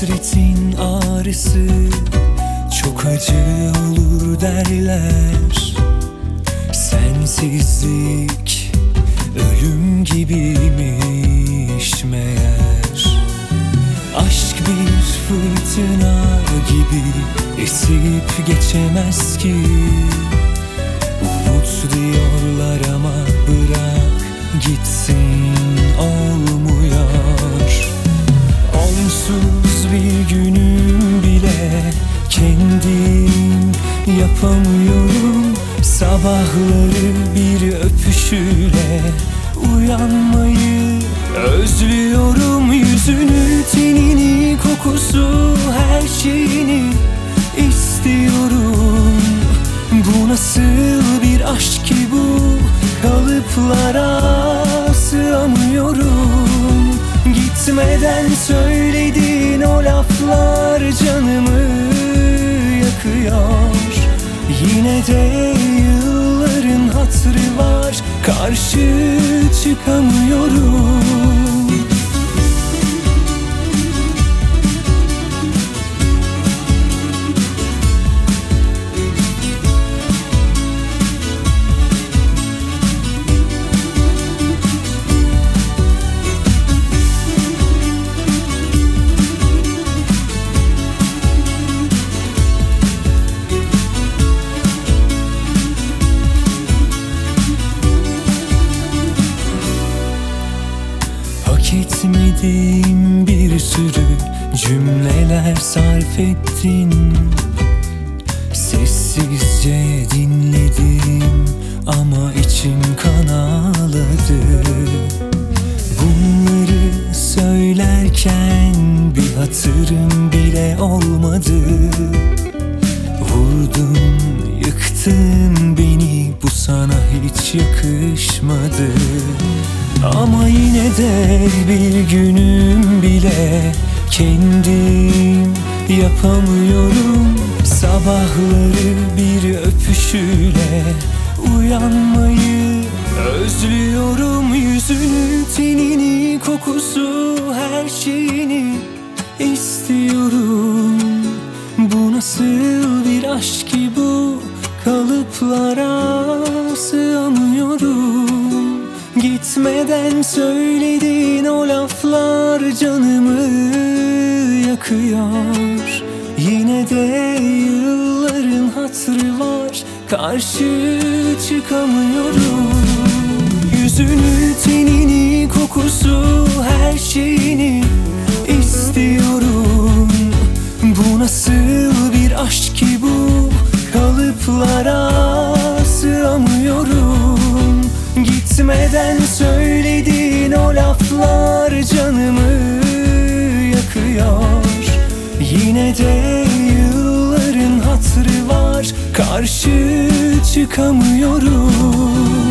Hasretin ağrısı çok acı olur derler. Sensizlik ölüm gibiymiş meğer. Aşk bir fırtına gibi esip geçemez ki. Umut diyorlar ama bırak gitsin, olmuyor. Onsuz bir günüm bile kendim yapamıyorum. Sabahları bir öpüşüyle uyanmayı özlüyorum. Yüzünü, tenini, kokusu, her şeyini istiyorum. Bu nasıl bir aşk ki bu? Kalıplara sığamıyorum. Gitmeden söylediğin o laflar canımı yakıyor. Yine de yılların hatırı var, karşı çıkamıyorum. Hak etmediğim bir sürü cümleler sarf ettin. Sessizce dinledim ama içim kan ağladı. Bunları söylerken bir hatırım bile olmadı. Vurdun, yıktın beni, bu sana hiç yakışmadı. Ama yine de bir günüm bile kendim yapamıyorum. Sabahları bir öpüşüyle uyanmayı özlüyorum. Yüzünü, tenini, kokusu, her şeyini istiyorum. Bu nasıl bir aşk ki bu? Kalıplara sığamıyorum. Gitmeden söylediğin o laflar canımı yakıyor. Yine de yılların hatırı var, karşı çıkamıyorum. Yüzünü, tenini, kokusu, her şeyini istiyorum. Bu nasıl bir aşk ki bu? Kalıplara sığamıyorum. Gitmeden söylediğin o laflar canımı yakıyor. Yine de yılların hatırı var, karşı çıkamıyorum.